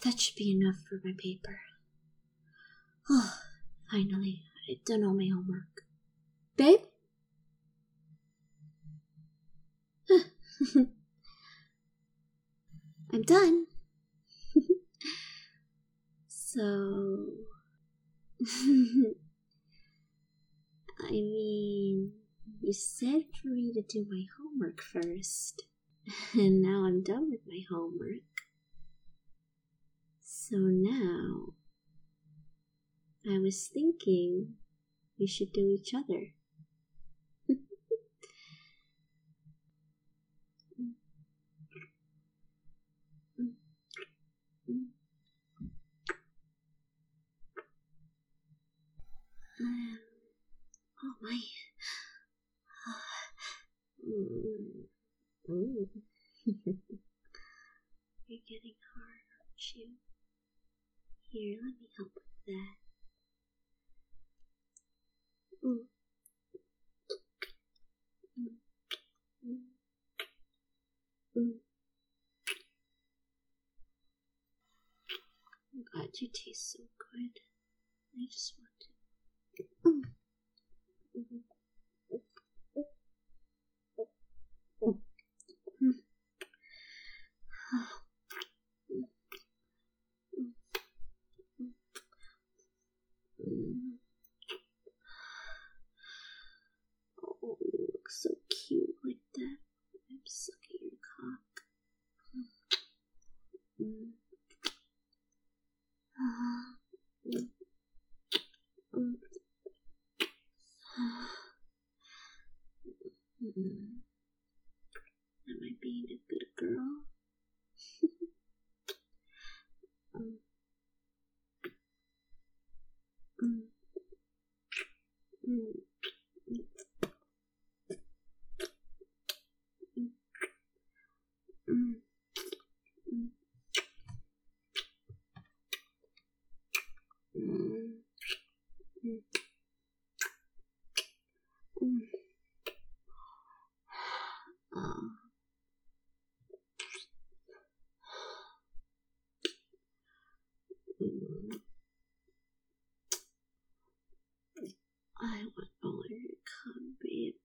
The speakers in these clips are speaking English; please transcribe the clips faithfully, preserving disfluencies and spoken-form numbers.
That should be enough for my paper. Oh, finally, I've done all my homework. Babe? I'm done. So... I mean, you said for me to do my homework first, and now I'm done with my homework. So now, I was thinking we should do each other. Um, oh my. Mm. Mm. You're getting hard, aren't you? Here, let me help with that. Mm. Mm. Mm. I'm glad you taste so good. I just want to. Mm. Mm. Oh, you look so cute like that. I'm sucking your cock. Mm. Mm. Mm. Mm. Am I being a good girl? Mm. Mm. Mm. Mm. Mm. Mm. Mm. Oh. Mm. I want all of your cum, babe.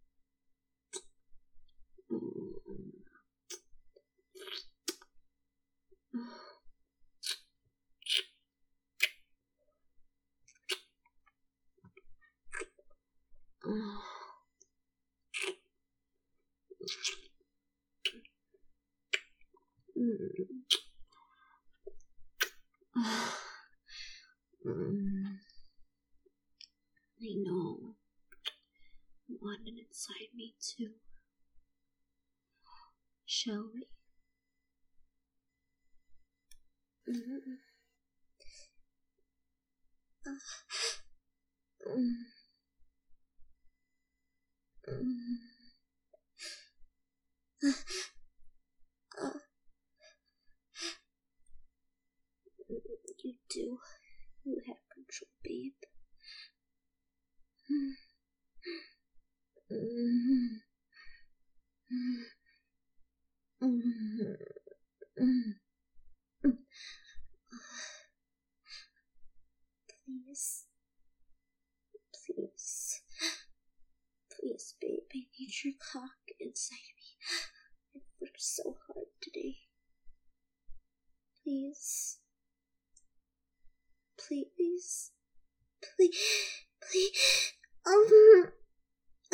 Mm. Oh. Mm. Mm. I know. I want it inside me too. Shall we? Mm. Uh. Mm. Mm. Uh. You do. You have control, babe. Mm. Mm. Mm. Mm. Mm. Please. Please. Please, babe. I need your cock inside me. I've worked so hard today. Please. Please. Please. Please. Um. Uh,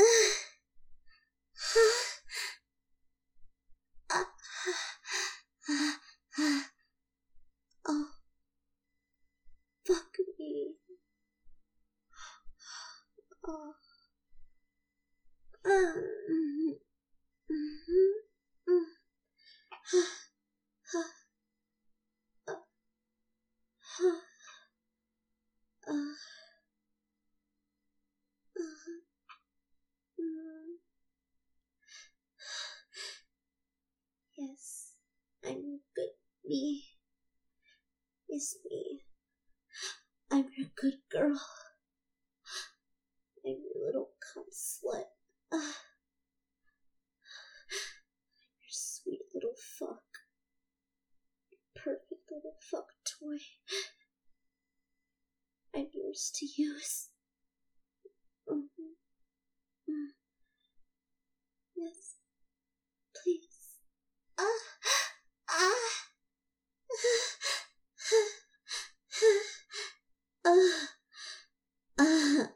uh, uh, uh, oh. Fuck me. Oh. Um. Mm-hmm. Uh, yes, I'm good. Me is me. I'm your good girl. I'm your little cunt slut. Uh, I'm your sweet little fuck. Perfect little fuck. toy. I'm yours to use. Mm-hmm. Mm. Yes, please. Ah, ah, ah, ah,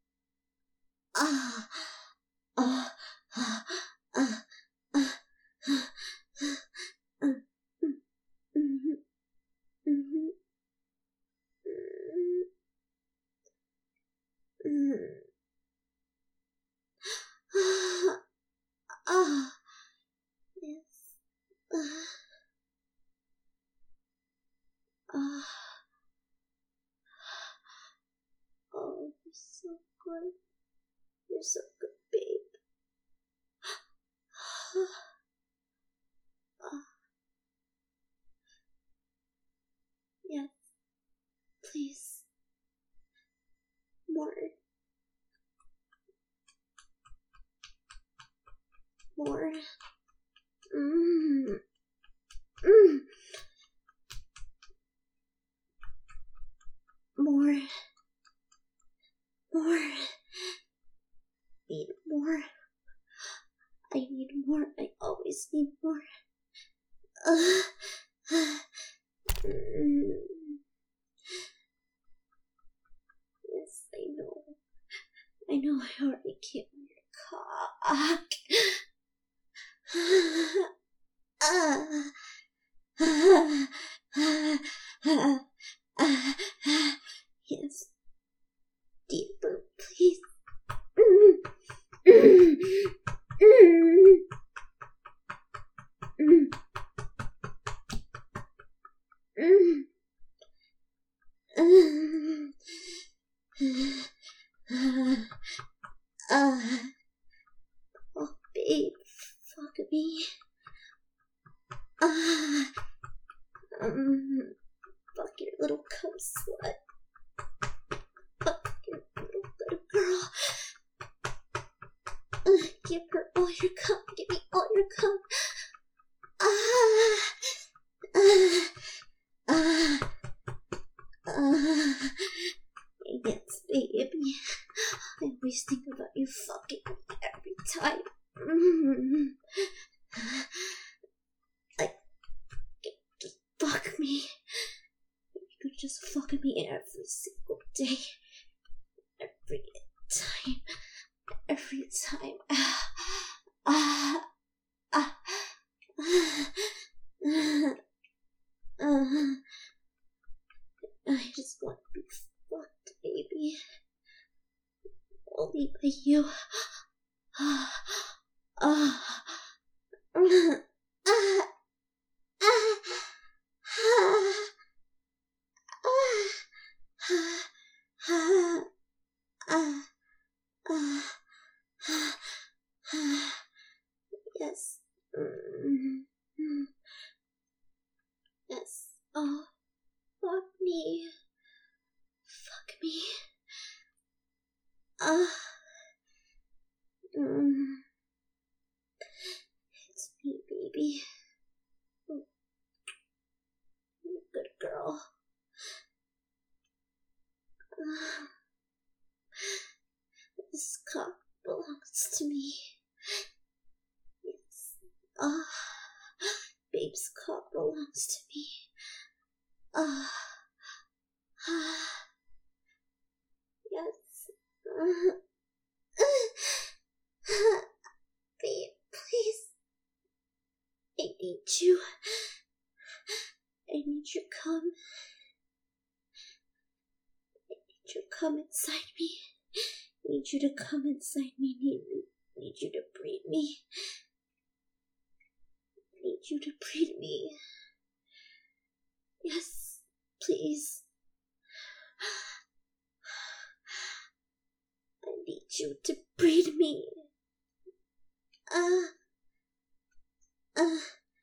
ah, ah, ah, ah, ah. Ah, yes. Ah, oh, you're so good. You're so good, babe. Ah, yes, please. More. More. Mmm. Mmm. More. More. Need more. I need more. I always need more. Uh, mm. Yes, I know. I know I already came on your cock. Yes. Deeper, please. Oh, babe, fuck me. Ah, um, fuck your little cum slut. Fuck your little good girl. Uh, give her all your cum. Give me all your cum. Ah, ah, ah, ah. Yes, baby. I always think about you fucking me every time. Mm. Like, just fuck me. You could just fuck me every single day. Every time. Every time. Ah, ah, ah, ah, ah. I just want to be fucked, baby. Only by you. Ah, ah, ah, ah, ah, ah, ah, ah, ah. Yes. Mm. Yes. Oh, fuck me. Fuck me. Ah. Mm. It's me, baby. Good girl. Uh, this cock belongs to me. Yes. Ah. Uh, babe's cock belongs to me. Ah. Uh, uh, yes. Uh, uh, babe, please. I need you. I need your cum. I need your cum inside me. I need you to come inside me. I need, need you to breed me. I need you to breed me. Yes, please. I need you to breed me. Uh, uh,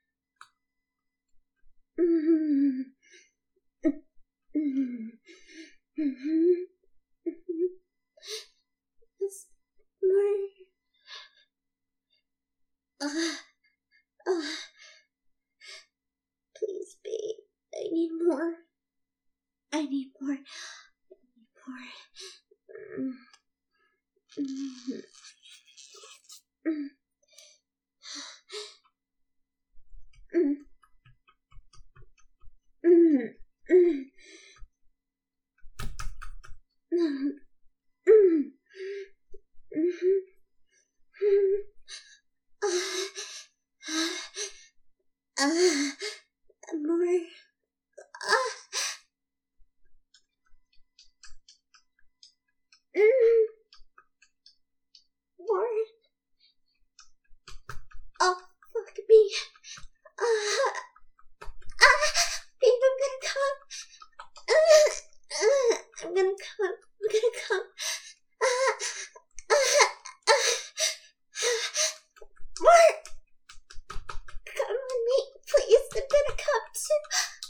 mm, mm, mm, mm, yes, more. Uh, uh, please, babe, I need more. Uh, more. Uh, mm, more. Oh, fuck me. Uh, uh, babe, I'm gonna come. Uh, uh, I'm gonna come. I'm gonna come. Uh, uh, uh, more. Come on me, please. I'm gonna come too.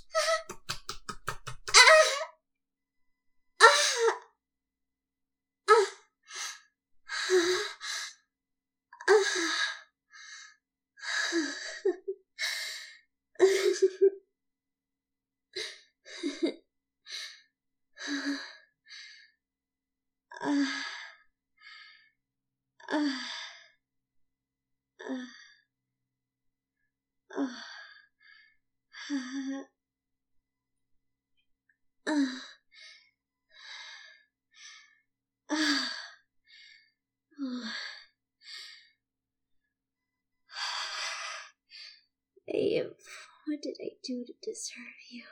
Ah, ah, ah, ah, Babe, what did I do to deserve you?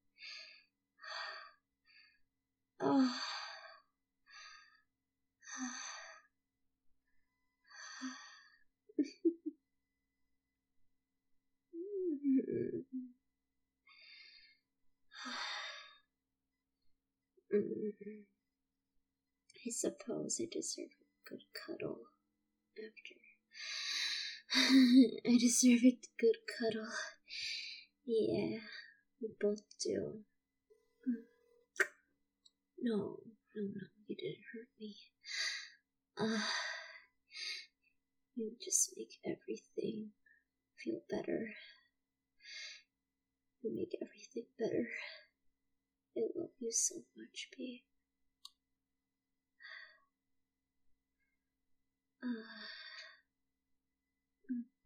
Oh. I suppose I deserve a good cuddle after. I deserve a good cuddle. Yeah, we both do. No, no, no, you didn't hurt me. Uh, you just make everything feel better. You make everything better. I love you so much, babe. Uh,